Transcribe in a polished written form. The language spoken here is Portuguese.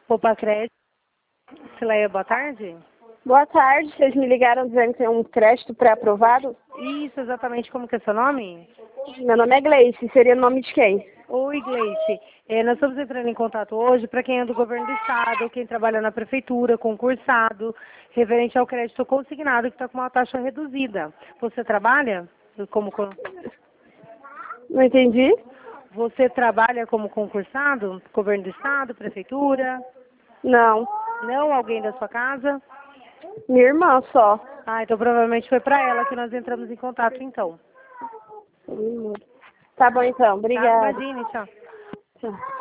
Opa, crédito. Cileia, boa tarde. Boa tarde, vocês me ligaram dizendo que tem um crédito pré-aprovado? Isso, exatamente, como que é seu nome? Meu nome é Gleice, seria o nome de quem? Oi, Gleice. Nós estamos entrando em contato hoje para quem é do governo do estado, quem trabalha na prefeitura, concursado, referente ao crédito consignado que está com uma taxa reduzida. Você trabalha como... Não entendi? Você trabalha como concursado? Governo do estado, prefeitura? Não. Não? Alguém da sua casa? Minha irmã só. Ah, então provavelmente foi para ela que nós entramos em contato, então. Tá bom então, Tá? obrigada. Imagine, tchau. Tchau.